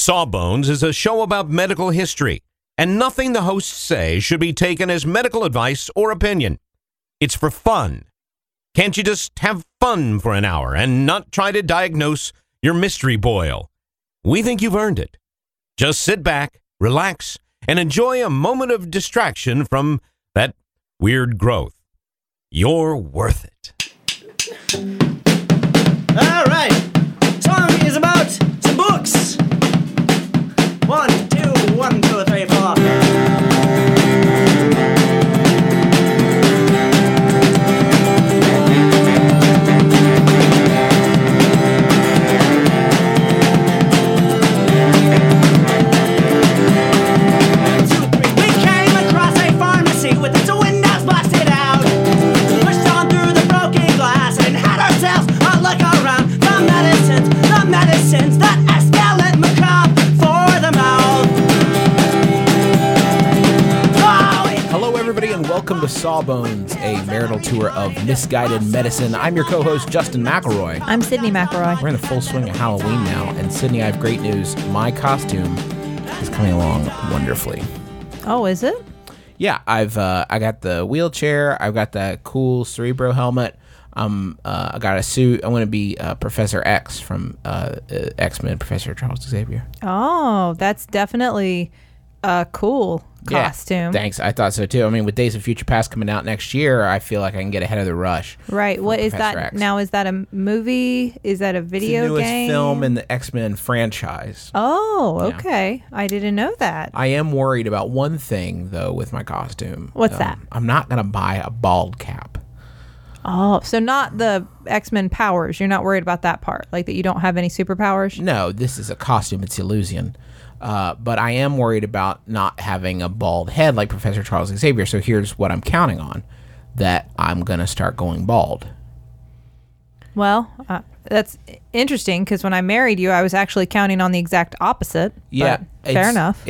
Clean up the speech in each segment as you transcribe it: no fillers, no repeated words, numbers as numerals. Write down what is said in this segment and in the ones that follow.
Sawbones is a show about medical history, and nothing the hosts say should be taken as medical advice or opinion. It's for fun. Can't you just have fun for an hour and not try to diagnose your mystery boil? We think you've earned it. Just sit back, relax, and enjoy a moment of distraction from that weird growth. You're worth it. All right. Song is about some books. 1, 2, 1, 2, 3, 4. Welcome to Sawbones, a marital tour of misguided medicine. I'm your co-host, Justin McElroy. I'm Sydney McElroy. We're in the full swing of Halloween now, and Sydney, I have great news. My costume is coming along wonderfully. Oh, is it? Yeah, I got the wheelchair. I've got that cool Cerebro helmet. I got a suit. I'm going to be Professor X from X-Men, Professor Charles Xavier. Oh, that's definitely a cool costume. Yeah, thanks. I thought so too. I mean, with Days of Future Past coming out next year, I feel like I can get ahead of the rush. Right. What is Professor that X. now? Is that a movie? Is that a video it's the newest game? film in the X-Men franchise. Oh, Yeah. okay. I didn't know that. I am worried about one thing though with my costume. What's that? I'm not going to buy a bald cap. Oh, so not the X-Men powers. You're not worried about that part, like that you don't have any superpowers? No, this is a costume. It's illusion. But I am worried about not having a bald head like Professor Charles Xavier. So here's what I'm counting on, that I'm going to start going bald. Well, that's interesting because when I married you, I was actually counting on the exact opposite. Yeah. But fair enough.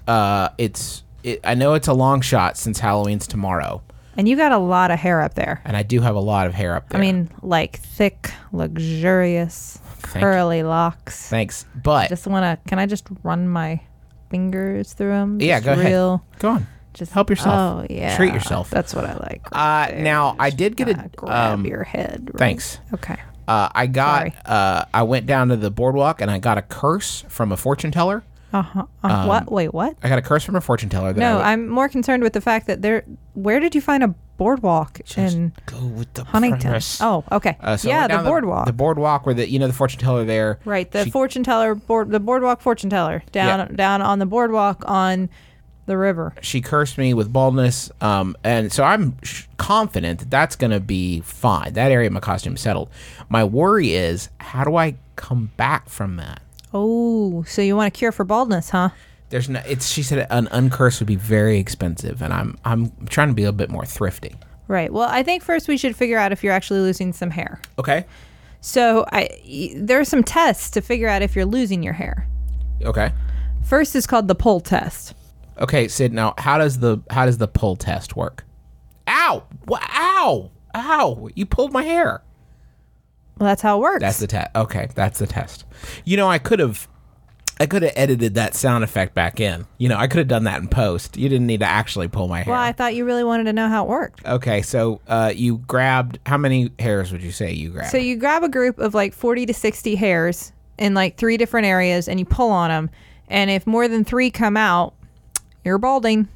I know it's a long shot since Halloween's tomorrow. And you got a lot of hair up there. And I do have a lot of hair up there. I mean, like thick, luxurious, curly locks. Thanks. But Can I just run my fingers through them? yeah, go ahead. Go on. Just help yourself. Oh, yeah. Treat yourself. That's what I like. Now, I did get a... grab your head. Right? Thanks. Okay. I went down to the boardwalk and I got a curse from a fortune teller. What? Wait, what? I got a curse from a fortune teller. I'm more concerned with the fact that where did you find a boardwalk in go with the Huntington? premise. Oh, okay. So yeah, the the boardwalk. The boardwalk where the fortune teller there. Right, the fortune teller, the boardwalk fortune teller down on the boardwalk on the river. She cursed me with baldness, and so I'm confident that that's going to be fine. That area of my costume is settled. My worry is, how do I come back from that? Oh, so you want a cure for baldness, huh? There's no. She said an uncurse would be very expensive, and I'm trying to be a bit more thrifty. Right. Well, I think first we should figure out if you're actually losing some hair. Okay. So there are some tests to figure out if you're losing your hair. Okay. First is called the pull test. Okay, Sid. Now, how does the pull test work? Ow! Ow! Ow! You pulled my hair. Well, that's how it works. That's the test. Okay, that's the test. I could have edited that sound effect back in. I could have done that in post. You didn't need to actually pull my hair. Well, I thought you really wanted to know how it worked. Okay, so you grabbed, how many hairs would you say you grabbed? So you grab a group of like 40 to 60 hairs in like 3 different areas and you pull on them. And if more than 3 come out, you're balding.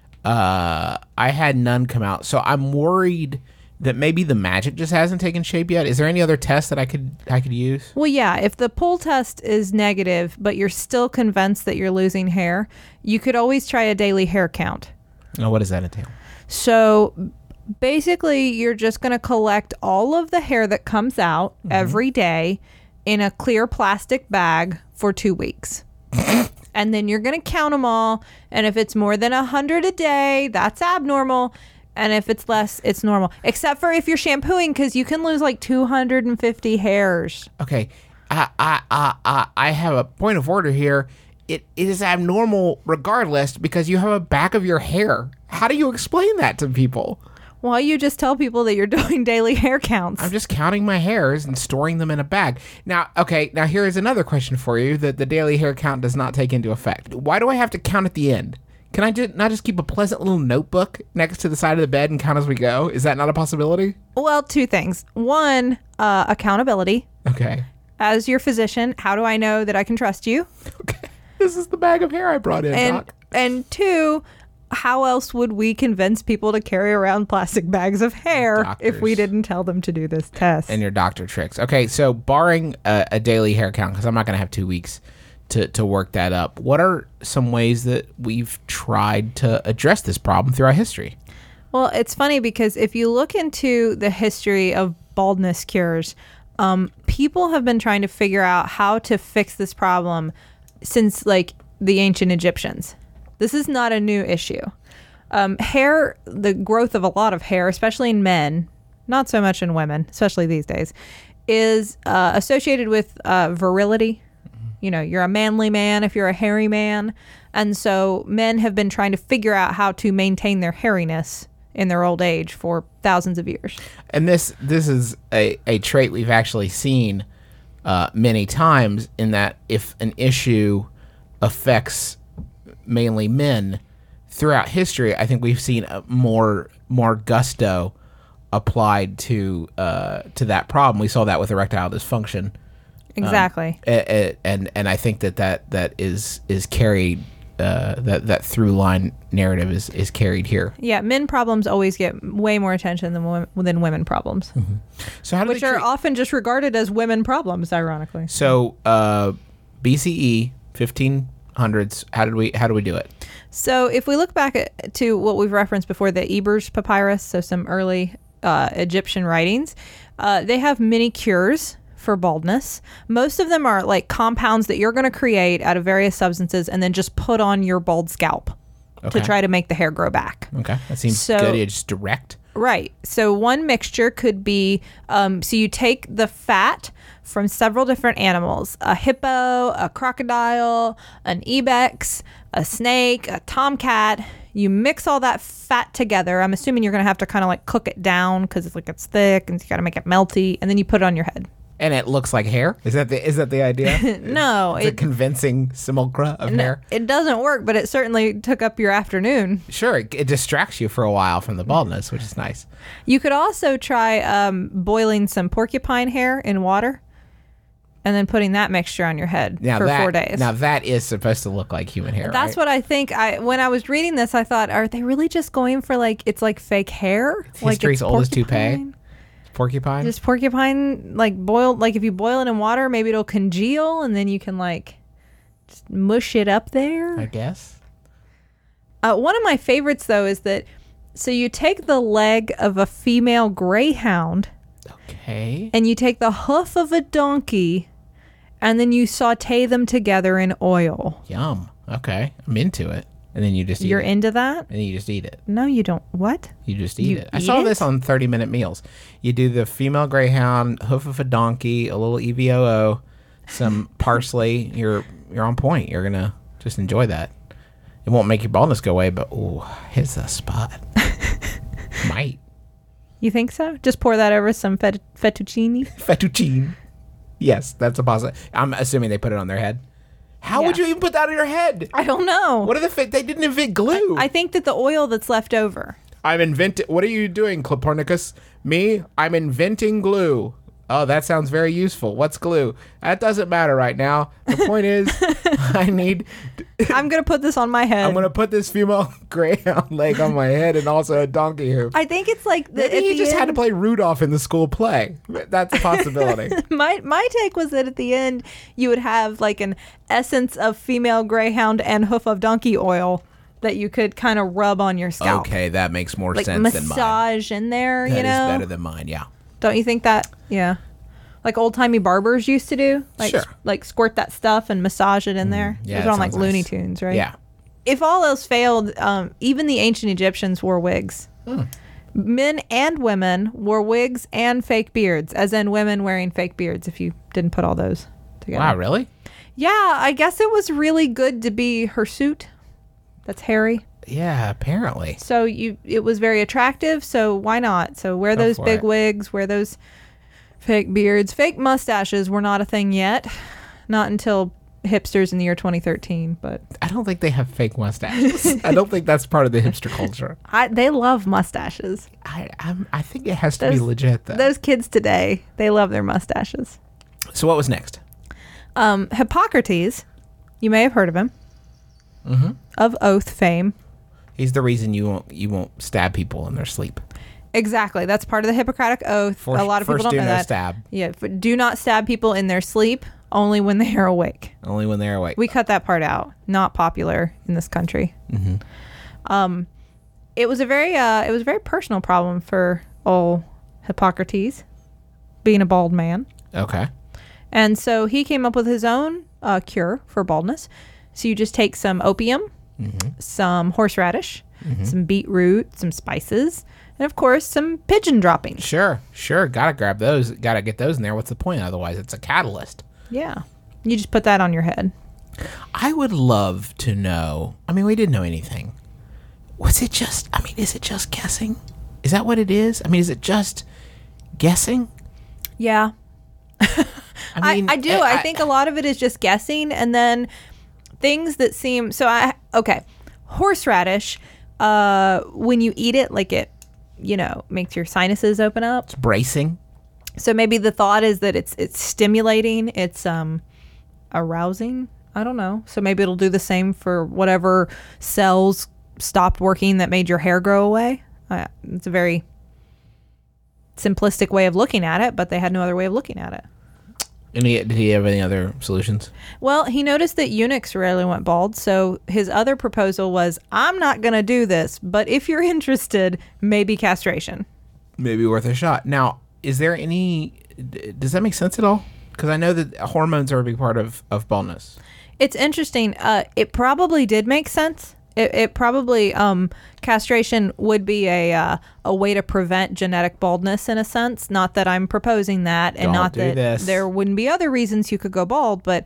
I had none come out. So I'm worried that maybe the magic just hasn't taken shape yet. Is there any other test that I could use? Well, yeah. If the pull test is negative, but you're still convinced that you're losing hair, you could always try a daily hair count. Oh, what does that entail? So basically, you're just going to collect all of the hair that comes out every day in a clear plastic bag for 2 weeks. And then you're going to count them all. And if it's more than 100 a day, that's abnormal. And if it's less, it's normal. Except for if you're shampooing, because you can lose like 250 hairs. Okay. I have a point of order here. It is abnormal regardless because you have a back of your hair. How do you explain that to people? Why you just tell people that you're doing daily hair counts? I'm just counting my hairs and storing them in a bag. Now, okay, now here is another question for you that the daily hair count does not take into effect. Why do I have to count at the end? Can I not just keep a pleasant little notebook next to the side of the bed and count as we go? Is that not a possibility? Well, two things. One, accountability. Okay. As your physician, how do I know that I can trust you? Okay. This is the bag of hair I brought in, Doc. And two, how else would we convince people to carry around plastic bags of hair if we didn't tell them to do this test? And your doctor tricks. Okay, so barring a daily hair count, because I'm not going to have 2 weeks to work that up, what are some ways that we've tried to address this problem throughout history? Well, it's funny because if you look into the history of baldness cures, people have been trying to figure out how to fix this problem since like the ancient Egyptians. This is not a new issue. Hair, the growth of a lot of hair, especially in men, not so much in women, especially these days, is associated with virility. You know, you're a manly man if you're a hairy man. And so men have been trying to figure out how to maintain their hairiness in their old age for thousands of years. And this is a trait we've actually seen many times, in that if an issue affects mainly men throughout history, I think we've seen more gusto applied to that problem. We saw that with erectile dysfunction. Exactly. And I think that is carried, that through line narrative is carried here. Yeah, men problems always get way more attention than women problems. Mm-hmm. So how do which are often just regarded as women problems, ironically. So BCE 1500s, how do we do it? So if we look back to what we've referenced before, the Ebers Papyrus, so some early Egyptian writings, they have many cures for baldness. Most of them are like compounds that you're going to create out of various substances and then just put on your bald scalp to try to make the hair grow back. Okay, that seems good. It's just direct. Right. So one mixture could be, so you take the fat from several different animals, a hippo, a crocodile, an ibex, a snake, a tomcat. You mix all that fat together. I'm assuming you're going to have to kind of like cook it down because it's thick and you got to make it melty, and then you put it on your head. And it looks like hair? Is that the idea? No. It's a convincing simulacra of hair? It doesn't work, but it certainly took up your afternoon. Sure, it distracts you for a while from the baldness, which is nice. You could also try boiling some porcupine hair in water and then putting that mixture on your head for 4 days. Now, that is supposed to look like human hair, That's right? what I think. When I was reading this, I thought, are they really just going for it's like fake hair? History's oldest toupee? Porcupine? Just porcupine, boiled. Like if you boil it in water, maybe it'll congeal, and then you can just mush it up there. I guess. One of my favorites though is that, so you take the leg of a female greyhound, okay, and you take the hoof of a donkey, and then you saute them together in oil. Yum. Okay, I'm into it. And then you just eat it. You're into that? And then you just eat it. No, you don't. What? You just eat it. I saw this on 30-minute meals. You do the female greyhound, hoof of a donkey, a little EVOO, some parsley. You're on point. You're gonna just enjoy that. It won't make your baldness go away, but hits the spot. Might. You think so? Just pour that over some fettuccine. Fettuccine. Yes, that's a positive. I'm assuming they put it on their head. How would you even put that on your head? I don't know. What are they didn't invent glue. I think that the oil that's left over. What are you doing, Copernicus? Me? I'm inventing glue. Oh, that sounds very useful. What's glue? That doesn't matter right now. The point is, I'm going to put this on my head. I'm going to put this female greyhound leg on my head and also a donkey hoof. I think it's like Maybe you just had to play Rudolph in the school play. That's a possibility. My take was that at the end, you would have an essence of female greyhound and hoof of donkey oil that you could kind of rub on your scalp. Okay, that makes more sense than mine. Massage in there, That is better than mine, yeah. Don't you think that? Yeah. Like old-timey barbers used to do? Sure. Squirt that stuff and massage it in there. Yeah, it was on sounds Looney nice. Tunes, right? Yeah. If all else failed, even the ancient Egyptians wore wigs. Men and women wore wigs and fake beards, as in women wearing fake beards, if you didn't put all those together. Wow, really? Yeah, I guess it was really good to be hirsute. That's hairy. Yeah, apparently. So it was very attractive, so why not? So wear Go those for big it. wigs, wear those fake beards. Fake mustaches were not a thing yet. Not until hipsters in the year 2013, but I don't think they have fake mustaches. I don't think that's part of the hipster culture. they love mustaches. I think it has to be Those- legit, though. Those kids today, they love their mustaches. So what was next? Hippocrates, you may have heard of him, of oath fame. He's the reason you won't stab people in their sleep. Exactly. That's part of the Hippocratic Oath. A lot of people don't know that. Stab. Yeah, do not stab people in their sleep, only when they are awake. Only when they're awake. We cut that part out. Not popular in this country. It was a very personal problem for old Hippocrates, being a bald man. Okay. And so he came up with his own cure for baldness. So you just take some opium, some horseradish, some beetroot, some spices, and of course some pigeon droppings. Sure. Gotta grab those. Gotta get those in there. What's the point? Otherwise, it's a catalyst. Yeah. You just put that on your head. I would love to know. I mean, we didn't know anything. Is it just guessing? Is that what it is? I mean, is it just guessing? Yeah. I mean, I do. I think a lot of it is just guessing, and then things that seem horseradish. When you eat it, like it, makes your sinuses open up. it's bracing. So maybe the thought is that it's stimulating, it's arousing. I don't know. So maybe it'll do the same for whatever cells stopped working that made your hair grow away. It's a very simplistic way of looking at it, but they had no other way of looking at it. And did he have any other solutions? Well, he noticed that eunuchs rarely went bald, so his other proposal was, I'm not going to do this, but if you're interested, maybe castration. Maybe worth a shot. Now, is there any... Does that make sense at all? Because I know that hormones are a big part of baldness. It's interesting. It probably did make sense. It probably castration would be a way to prevent genetic baldness in a sense. Not that I'm proposing that, and Don't not do that this. there wouldn't be other reasons you could go bald, but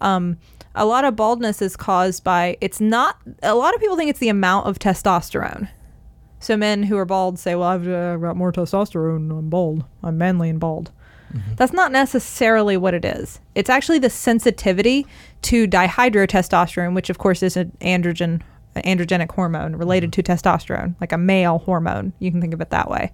a lot of baldness is caused by. It's not. A lot of people think it's the amount of testosterone. So men who are bald say, "Well, I've got more testosterone. I'm bald. I'm manly and bald." That's not necessarily what it is. It's actually the sensitivity to dihydrotestosterone, which of course is an androgenic hormone related to testosterone, like a male hormone. You can think of it that way.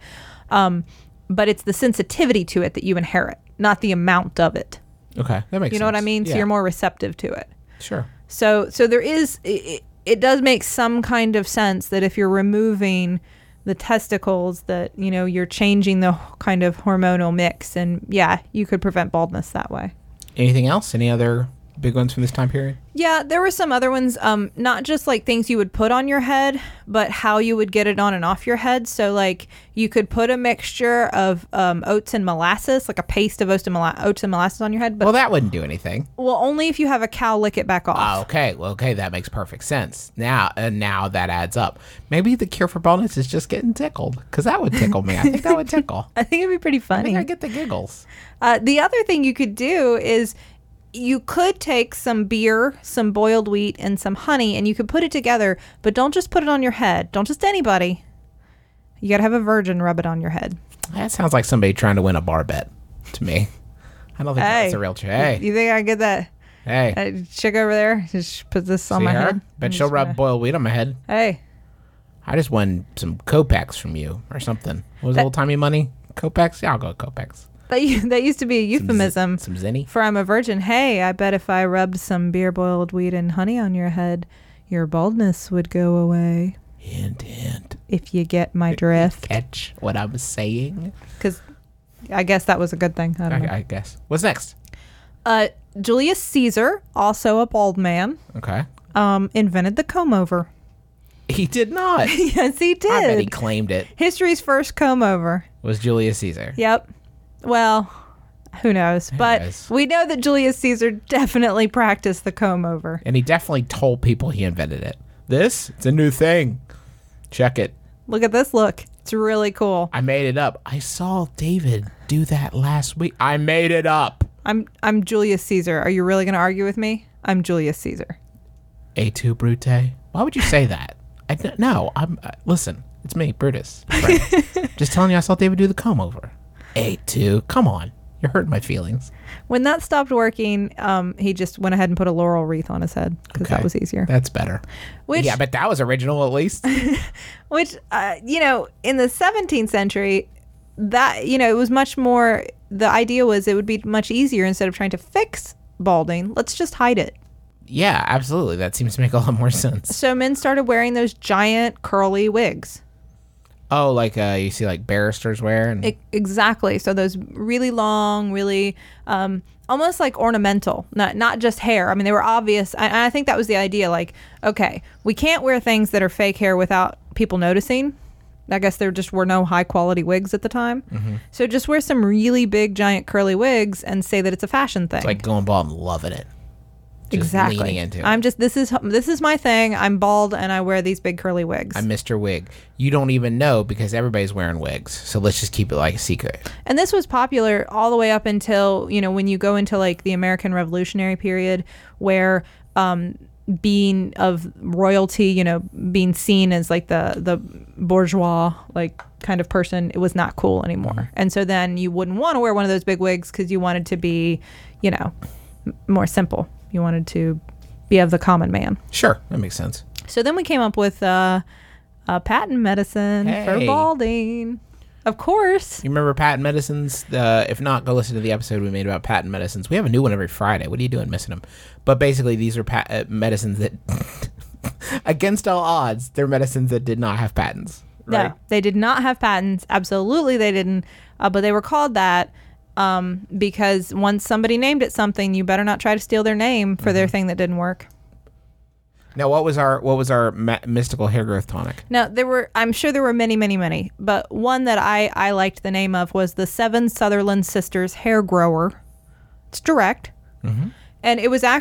But it's the sensitivity to it that you inherit, not the amount of it. Okay, that makes sense. You know what I mean? Yeah. So you're more receptive to it. Sure. So there is, it does make some kind of sense that if you're removing the testicles, that, you're changing the kind of hormonal mix, and yeah, you could prevent baldness that way. Anything else? Any other big ones from this time period? Yeah, there were some other ones, not just like things you would put on your head, but how you would get it on and off your head. So like you could put a mixture of oats and molasses, like a paste of oats and molasses on your head. But Well, that wouldn't do anything. well, only if you have a cow lick it back off. Okay. Well, okay, that makes perfect sense. Now that adds up. Maybe the cure for baldness is just getting tickled, because that would tickle me. I think that would tickle. I think it'd be pretty I funny. think I get the giggles. The other thing you could do is you could take some beer, some boiled wheat, and some honey, and you could put it together, but don't just put it on your head. Don't just anybody. You got to have a virgin rub it on your head. That sounds like somebody trying to win a bar bet to me. I don't think that's a real trick. Hey, You think I get that chick over there? Just put this on see my her? head. Bet she'll rub boiled wheat on my head. Hey, I just won some Kopecks from you or something. What was old timey money? Kopecks? Yeah, I'll go Kopecks. that used to be a euphemism Some zinny. for I'm a virgin. Hey, I bet if I rubbed some beer, boiled wheat, and honey on your head, your baldness would go away. Hint, hint. If you get my drift. Catch what I was saying? Because I guess that was a good thing. I don't know. I guess. What's next? Julius Caesar, also a bald man, Okay. invented the comb over. He did not. Yes, he did. I bet he claimed it. History's first comb over. Was Julius Caesar. Yep. Well, who knows? But knows? we know that Julius Caesar definitely practiced the comb over. And he definitely told people he invented it. It's a new thing. Check it. Look at this look. It's really cool. I made it up. I saw David do that last week. I made it up. I'm Julius Caesar. Are you really going to argue with me? I'm Julius Caesar. Et tu, Brute? Why would you say that? No, listen, it's me, Brutus. Right? Just telling you I saw David do the comb over. 8-2. Come on. You're hurting my feelings. When that stopped working, he just went ahead and put a laurel wreath on his head because that was easier. That's better. Which, yeah, but that was original at least. Which, in the 17th century, that, it was much more, the idea was it would be much easier instead of trying to fix balding. Let's just hide it. Yeah, absolutely. That seems to make a lot more sense. So men started wearing those giant curly wigs. Oh, like you see like barristers wear? Exactly. So those really long, really almost like ornamental, not just hair. I mean, they were obvious. And I think that was the idea. Like, okay, we can't wear things that are fake hair without people noticing. I guess there just were no high quality wigs at the time. Mm-hmm. So just wear some really big, giant curly wigs and say that it's a fashion thing. It's like going bald and loving it. Just exactly. leaning into it. I'm just, this is my thing. I'm bald and I wear these big curly wigs. I'm Mr. Wig. You don't even know because everybody's wearing wigs. So let's just keep it like a secret. And this was popular all the way up until, when you go into like the American Revolutionary period where being of royalty, being seen as like the bourgeois, like kind of person, it was not cool anymore. Mm-hmm. And so then you wouldn't want to wear one of those big wigs because you wanted to be, more simple. You wanted to be of the common man. Sure, that makes sense. So then we came up with a patent medicine for balding. Of course. You remember patent medicines? If not, go listen to the episode we made about patent medicines. We have a new one every Friday. What are you doing missing them? But basically, these are medicines that, against all odds, they're medicines that did not have patents. Right? No, they did not have patents. Absolutely, they didn't. But they were called that. Because once somebody named it something, you better not try to steal their name for their thing that didn't work. Now, what was our mystical hair growth tonic? Now, I'm sure there were many, many, many, but one that I liked the name of was the Seven Sutherland Sisters Hair Grower. It's direct. Mm-hmm. And it was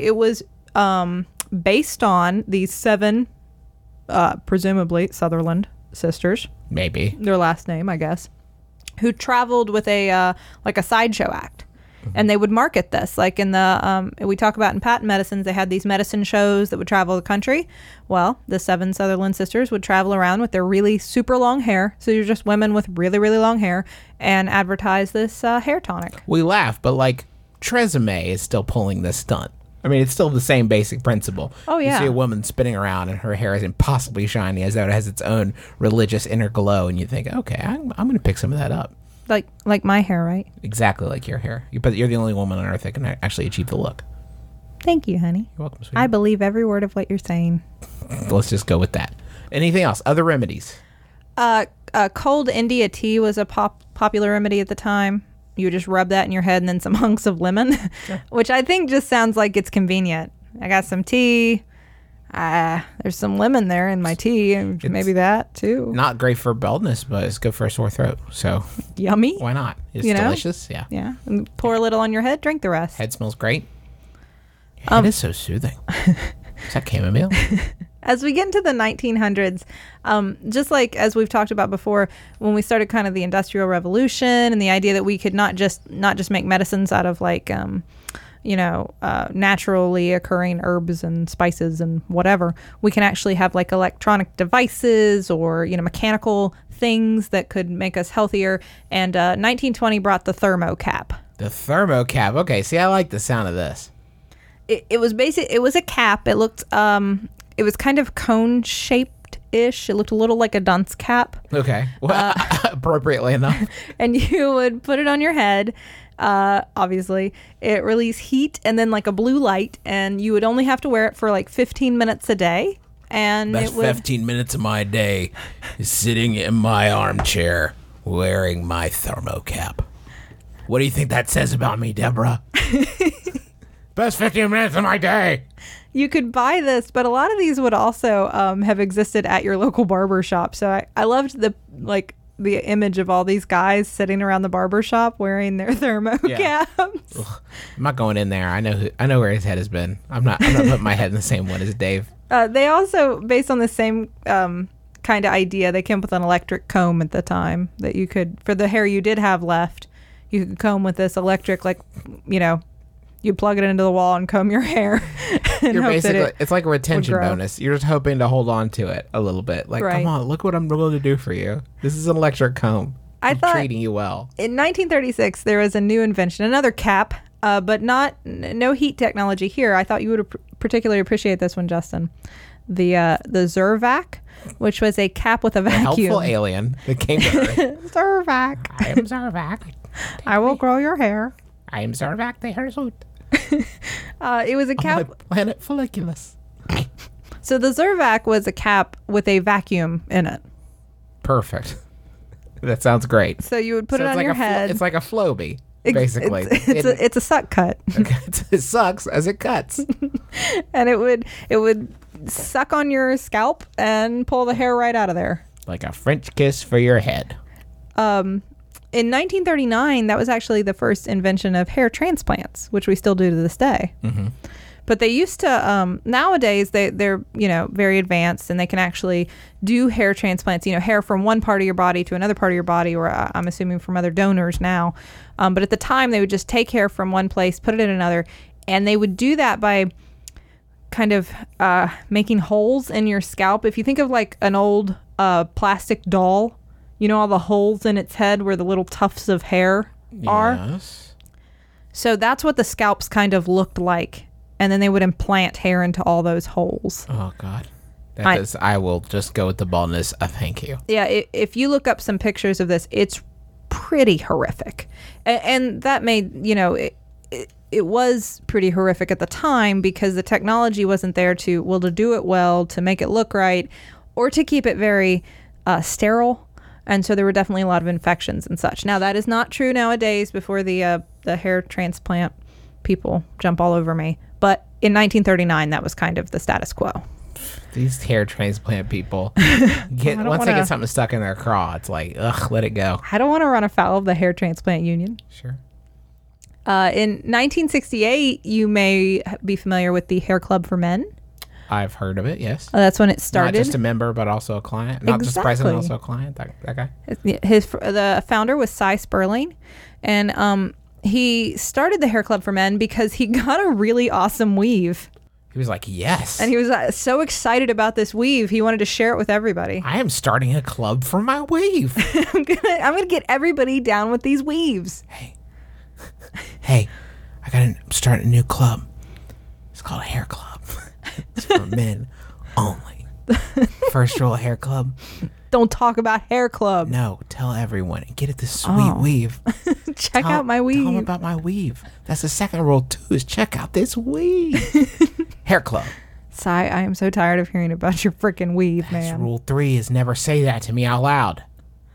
based on these seven, presumably Sutherland sisters. Maybe. Their last name, I guess. Who traveled with a sideshow act. Mm-hmm. And they would market this. Like in we talk about in patent medicines, they had these medicine shows that would travel the country. Well, the Seven Sutherland Sisters would travel around with their really super long hair. So you're just women with really, really long hair and advertise this hair tonic. We laugh, but like Tresemme is still pulling this stunt. I mean, it's still the same basic principle. Oh, yeah. You see a woman spinning around and her hair is impossibly shiny as though it has its own religious inner glow. And you think, okay, I'm going to pick some of that up. Like my hair, right? Exactly like your hair. But you're the only woman on earth that can actually achieve the look. Thank you, honey. You're welcome, sweetie. I believe every word of what you're saying. Let's just go with that. Anything else? Other remedies? Cold India tea was a popular remedy at the time. You would just rub that in your head and then some hunks of lemon, sure. Which I think just sounds like it's convenient. I got some tea. There's some lemon there in my tea, and maybe that too. Not great for baldness, but it's good for a sore throat. So yummy. Why not? It's delicious. Yeah. Yeah. And pour a little on your head, drink the rest. Head smells great. It is so soothing. Is that chamomile? As we get into the 1900s, just like as we've talked about before, when we started kind of the Industrial Revolution and the idea that we could not just make medicines out of like, naturally occurring herbs and spices and whatever, we can actually have like electronic devices or, mechanical things that could make us healthier. And 1920 brought the thermocap. The thermocap. Okay, see, I like the sound of this. It was it was a cap. It looked, it was kind of cone shaped-ish. It looked a little like a dunce cap. Okay. Well, appropriately enough. And you would put it on your head. Obviously, it released heat and then like a blue light, and you would only have to wear it for like 15 minutes a day. And that's 15 minutes of my day is sitting in my armchair wearing my thermocap. What do you think that says about me, Deborah? Best 15 minutes of my day. You could buy this, but a lot of these would also have existed at your local barber shop. So I loved the image of all these guys sitting around the barber shop wearing their thermocaps. Yeah. I'm not going in there. I know where his head has been. I'm not putting my head in the same one as Dave. They also, based on the same kind of idea, they came up with an electric comb at the time that you could, for the hair you did have left, you could comb with this electric, You plug it into the wall and comb your hair. And You're hope that basically, it's like a retention grow. bonus. You're just hoping to hold on to it a little bit. Like, Right. come on, look what I'm going to do for you. This is an electric comb. I'm thought- treating you well. In 1936, there was a new invention, another cap, but no heat technology here. I thought you would particularly appreciate this one, Justin. The Zervac, which was a cap with a vacuum. Helpful alien that came to Earth. Zervac. I am Zarvac. I will grow your hair. I am Zarvac the Hirsute. It was a My cap. planet Folliculus. So the Zervac was a cap with a vacuum in it. Perfect. That sounds great. So you would put So it it's on like your a head. it's like a Floby, basically. It's a suck cut, It sucks as it cuts. and it would suck on your scalp and pull the hair right out of there. Like a French kiss for your head. In 1939, that was actually the first invention of hair transplants, which we still do to this day. Mm-hmm. But they used to, nowadays, they're, very advanced, and they can actually do hair transplants, hair from one part of your body to another part of your body, or I'm assuming from other donors now. But at the time, they would just take hair from one place, put it in another, and they would do that by kind of making holes in your scalp. If you think of like an old plastic doll, all the holes in its head where the little tufts of hair are. Yes. So that's what the scalps kind of looked like. And then they would implant hair into all those holes. Oh, God. I will just go with the baldness. Thank you. Yeah, if you look up some pictures of this, it's pretty horrific. And that made, it was pretty horrific at the time because the technology wasn't there to do it well, to make it look right, or to keep it very sterile. And so there were definitely a lot of infections and such. Now, that is not true nowadays before the hair transplant people jump all over me. But in 1939, that was kind of the status quo. These hair transplant people, once they wanna- get something stuck in their craw, it's like, ugh, let it go. I don't want to run afoul of the hair transplant union. Sure. In 1968, you may be familiar with the Hair Club for Men. I've heard of it, yes. That's when it started. Not just a member, but also a client. Not just president, Exactly. also a client. That guy. The founder was Cy Sperling, and he started the Hair Club for Men because he got a really awesome weave, He was like, yes. and he was so excited about this weave, he wanted to share it with everybody. I am starting a club for my weave. I'm gonna get everybody down with these weaves. Hey, I'm starting a new club. It's called a hair club. It's for men only. First rule of hair club. Don't talk about Hair Club. No, tell everyone. Get it this sweet weave. Check out my Tell them weave. about my weave. That's the second rule too, is check out this weave. Hair club. Cy, I am so tired of hearing about your freaking weave, That's man. rule 3 is never say that to me out loud.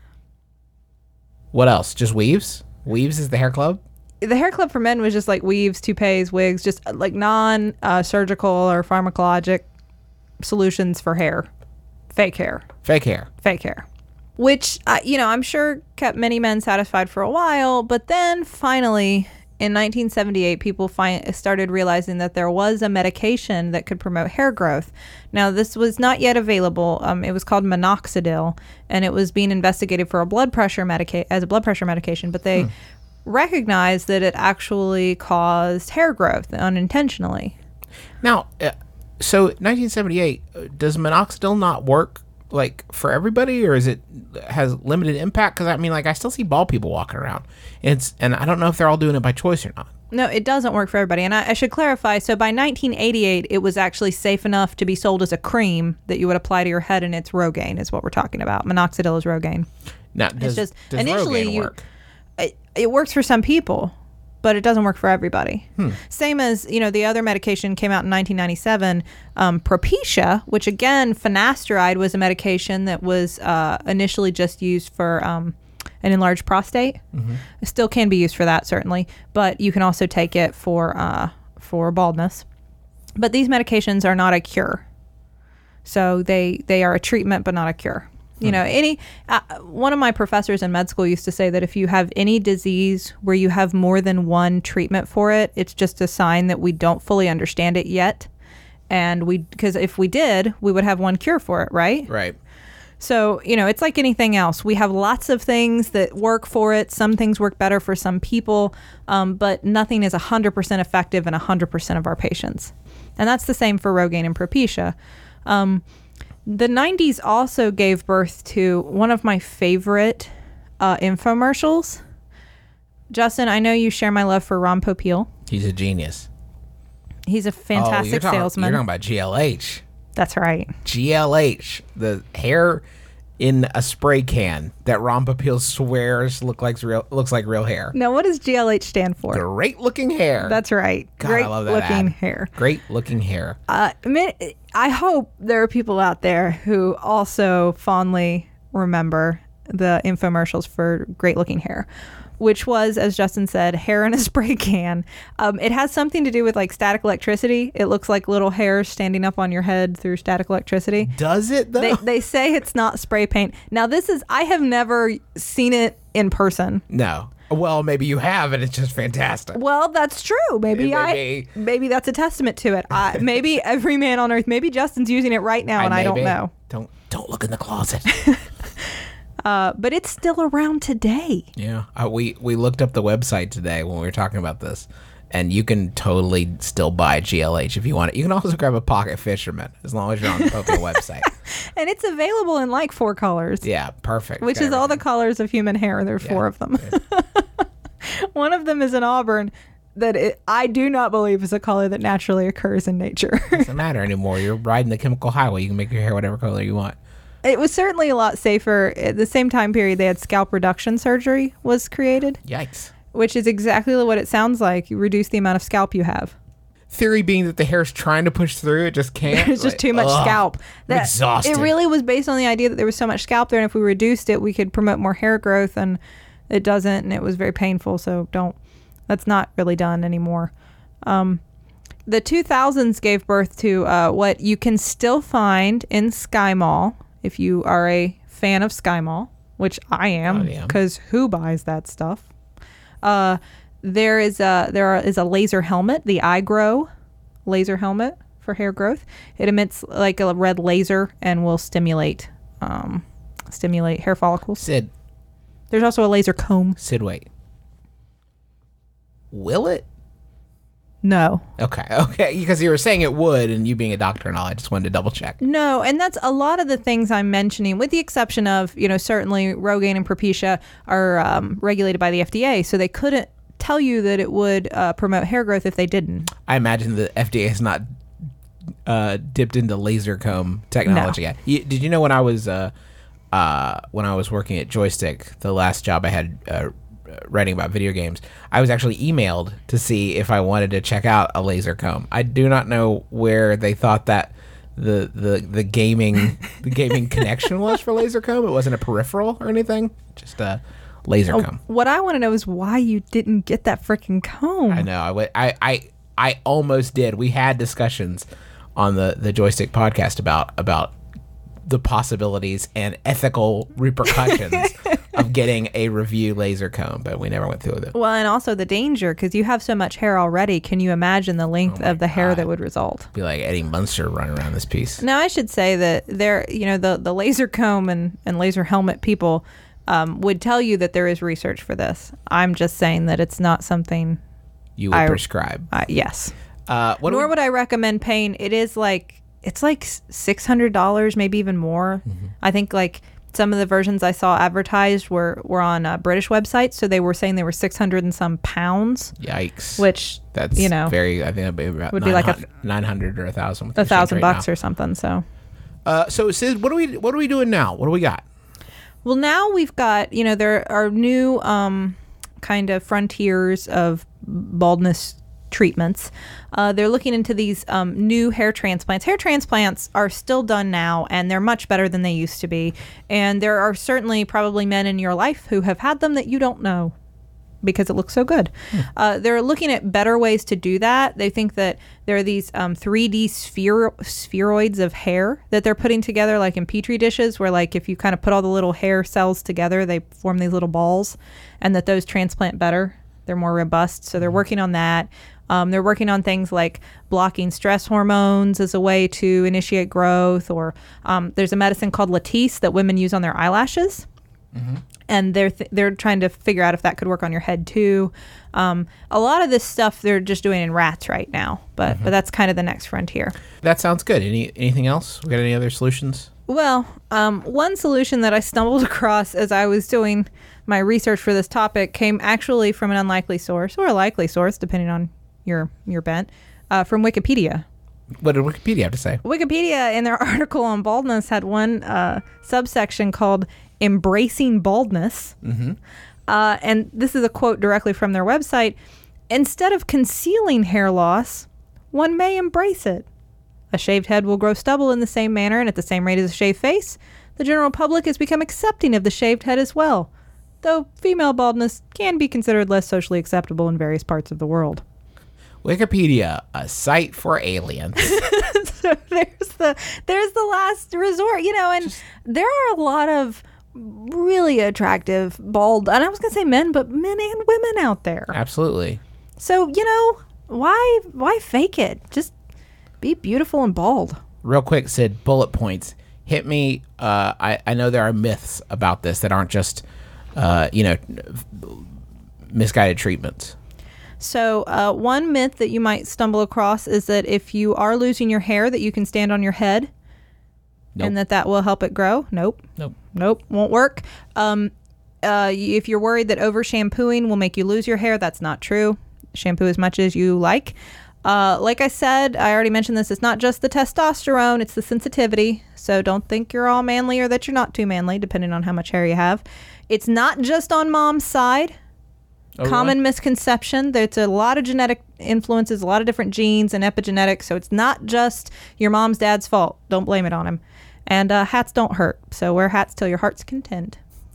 What else? Just weaves? Weaves is the hair club? The Hair Club for Men was just like weaves, toupees, wigs, just like non-surgical or pharmacologic solutions for hair. Fake hair. Fake hair. Fake hair. Which, I'm sure kept many men satisfied for a while, but then finally, in 1978, people started realizing that there was a medication that could promote hair growth. Now, this was not yet available. It was called minoxidil, and it was being investigated for a blood pressure medication, but they recognized that it actually caused hair growth unintentionally. Now, so 1978, does minoxidil not work like for everybody, or has limited impact? Because I still see bald people walking around, and I don't know if they're all doing it by choice or not. No, it doesn't work for everybody. And I should clarify, so by 1988, it was actually safe enough to be sold as a cream that you would apply to your head, and it's Rogaine is what we're talking about. Minoxidil is Rogaine. Now, does initially Rogaine work? It works for some people, but it doesn't work for everybody. Same as, the other medication came out in 1997, Propecia, which again, finasteride was a medication that was initially just used for an enlarged prostate. It still can be used for that, certainly, but you can also take it for baldness. But these medications are not a cure. So they are a treatment, but not a cure. One of my professors in med school used to say that if you have any disease where you have more than one treatment for it, it's just a sign that we don't fully understand it yet. And because if we did, we would have one cure for it, right? Right. So, it's like anything else. We have lots of things that work for it. Some things work better for some people, but nothing is 100% effective in 100% of our patients. And that's the same for Rogaine and Propecia. The 90s also gave birth to one of my favorite infomercials. Justin, I know you share my love for Ron Popeil. He's a genius. He's a fantastic salesman. You're talking about GLH. That's right. GLH, the hair in a spray can that Ron Popeil swears looks like real hair. Now, what does GLH stand for? Great looking hair. That's right. God, Great I love that looking ad. hair. Great looking hair. I hope there are people out there who also fondly remember the infomercials for great looking hair, which was, as Justin said, hair in a spray can. It has something to do with like static electricity. It looks like little hairs standing up on your head through static electricity. Does it though? They say it's not spray paint. Now I have never seen it in person. No. Well, maybe you have, and it's just fantastic. Well, that's true. Maybe that's a testament to it. Maybe every man on earth, maybe Justin's using it right now, and I don't know. Don't look in the closet. But it's still around today. Yeah, we looked up the website today when we were talking about this, and you can totally still buy GLH if you want it. You can also grab a Pocket Fisherman as long as you're on the Popeil website. And it's available in like 4 colors. Yeah, perfect. Which is all the colors of human hair. There are 4 of them. One of them is an auburn that I do not believe is a color that naturally occurs in nature. It doesn't matter anymore. You're riding the chemical highway. You can make your hair whatever color you want. It was certainly a lot safer. At the same time period, they had scalp reduction surgery was created. Yikes. Which is exactly what it sounds like. You reduce the amount of scalp you have. Theory being that the hair's trying to push through, it just can't. There's just too much scalp. I'm exhausted. It really was based on the idea that there was so much scalp there, and if we reduced it, we could promote more hair growth, and it doesn't, and it was very painful, so that's not really done anymore. The 2000s gave birth to what you can still find in Sky Mall, if you are a fan of Sky Mall, which I am, because who buys that stuff? There is a laser helmet, the iGrow laser helmet for hair growth. It emits like a red laser and will stimulate hair follicles. Sid. There's also a laser comb. Sid, wait. Will it? No. Okay. Because you were saying it would, and you being a doctor and all, I just wanted to double check. No, and that's a lot of the things I'm mentioning, with the exception of, certainly Rogaine and Propecia are regulated by the FDA, so they couldn't tell you that it would promote hair growth if they didn't. I imagine the FDA has not dipped into laser comb technology yet. Did you know when I was working at Joystick, the last job I had writing about video games, I was actually emailed to see if I wanted to check out a laser comb. I do not know where they thought that the gaming connection was for laser comb. It wasn't a peripheral or anything, just a laser comb. What I want to know is why you didn't get that freaking comb. I know. I almost did. We had discussions on the Joystick podcast about the possibilities and ethical repercussions of getting a review laser comb, but we never went through with it. Well, and also the danger, because you have so much hair already. Can you imagine the length of the hair that would result? Be like Eddie Munster running around this piece. Now, I should say that the laser comb and laser helmet people would tell you that there is research for this. I'm just saying that it's not something you would prescribe. Yes. Nor would I recommend paying. It's like $600, maybe even more. Mm-hmm. I think like some of the versions I saw advertised were on British websites, so they were saying they were 600 and some pounds. Yikes! Which that's very. I think that'd be about would be like 900 or 1,000. $1,000 or something. So. So Sid, what are we doing now? What do we got? Well, now we've got there are new kind of frontiers of baldness treatments. They're looking into these new hair transplants. Hair transplants are still done now, and they're much better than they used to be. And there are certainly probably men in your life who have had them that you don't know because it looks so good. They're looking at better ways to do that. They think that there are these 3D spheroids of hair that they're putting together like in Petri dishes, where like if you kind of put all the little hair cells together, they form these little balls, and that those transplant better. They're more robust. So they're working on that. They're working on things like blocking stress hormones as a way to initiate growth, or there's a medicine called Latisse that women use on their eyelashes. And they're trying to figure out if that could work on your head too. A lot of this stuff they're just doing in rats right now, but that's kind of the next frontier. That sounds good. Anything else? We got any other solutions? Well, one solution that I stumbled across as I was doing my research for this topic came actually from an unlikely source, or a likely source, depending on your bent, from Wikipedia. What did Wikipedia have to say? Wikipedia, in their article on baldness, had one subsection called Embracing Baldness. And this is a quote directly from their website. Instead of concealing hair loss, one may embrace it. A shaved head will grow stubble in the same manner and at the same rate as a shaved face. The general public has become accepting of the shaved head as well, though female baldness can be considered less socially acceptable in various parts of the world. Wikipedia, a site for aliens. So there's the last resort, and there are a lot of really attractive bald, and I was going to say men, but men and women out there. Absolutely. So, why fake it? Just be beautiful and bald. Real quick, Sid, bullet points. Hit me. I know there are myths about this that aren't just, misguided treatments. So one myth that you might stumble across is that if you are losing your hair, that you can stand on your head. Nope. And that will help it grow. Nope. Won't work. If you're worried that over shampooing will make you lose your hair, that's not true. Shampoo as much as you like. Like I said, I already mentioned this, it's not just the testosterone, it's the sensitivity. So don't think you're all manly or that you're not too manly, depending on how much hair you have. It's not just on mom's side. Common misconception. There's a lot of genetic influences, a lot of different genes and epigenetics. So it's not just your mom's dad's fault. Don't blame it on him. And hats don't hurt. So wear hats till your heart's content.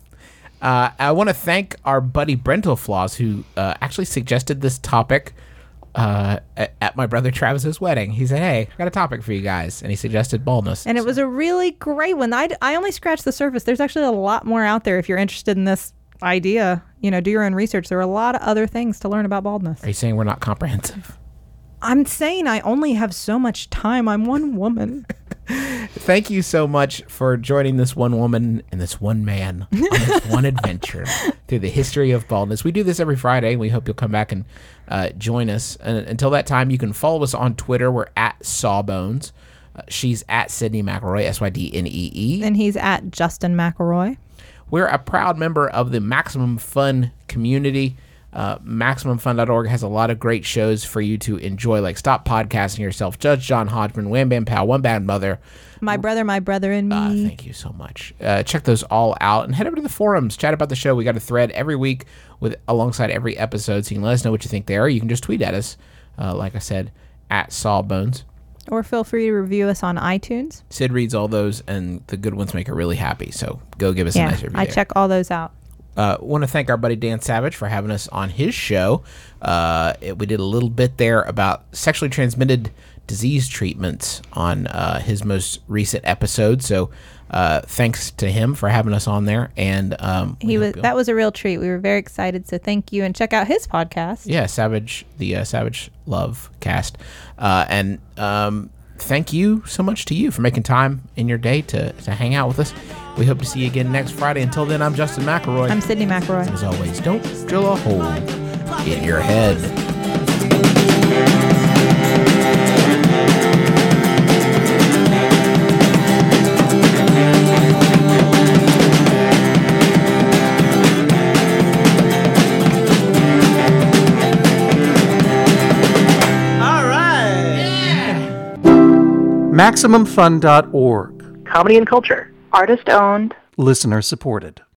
I want to thank our buddy Brentalflaws, who actually suggested this topic at my brother Travis's wedding. He said, hey, I got a topic for you guys. And he suggested baldness. And it was a really great one. I only scratched the surface. There's actually a lot more out there if you're interested in this idea. Do your own research. There are a lot of other things to learn about baldness. Are you saying we're not comprehensive? I'm saying I only have so much time. I'm one woman. Thank you so much for joining this one woman and this one man on this one adventure through the history of baldness. We do this every Friday, and we hope you'll come back and join us. And until that time, you can follow us on Twitter. We're at Sawbones. She's at Sydney McElroy, Sydnee. And he's at Justin McElroy. We're a proud member of the Maximum Fun community. MaximumFun.org has a lot of great shows for you to enjoy, like Stop Podcasting Yourself, Judge John Hodgman, Wham Bam Pow, One Bad Mother. My brother, and me. Thank you so much. Check those all out and head over to the forums. Chat about the show. We got a thread every week alongside every episode, so you can let us know what you think there. You can just tweet at us, like I said, at Sawbones. Or feel free to review us on iTunes. Sid reads all those, and the good ones make her really happy. So go give us a nice review. I check all those out. Want to thank our buddy Dan Savage for having us on his show. We did a little bit there about sexually transmitted disease treatments on his most recent episode. So thanks to him for having us on there. And that was a real treat. We were very excited. So thank you, and check out his podcast. Yeah, Savage, the Savage Love Cast. And thank you so much to you for making time in your day to hang out with us. We hope to see you again next Friday. Until then, I'm Justin McElroy. I'm Sydnee McElroy. As always, don't drill a hole in your head. All right. MaximumFun.org. Comedy and culture. Artist owned. Listener supported.